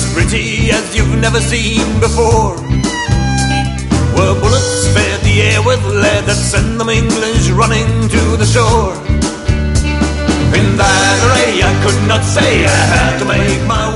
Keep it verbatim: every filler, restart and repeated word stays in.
pretty as you've never seen before. Where bullets fed the air with lead that send them English running to the shore. In that array I could not say, I had to make my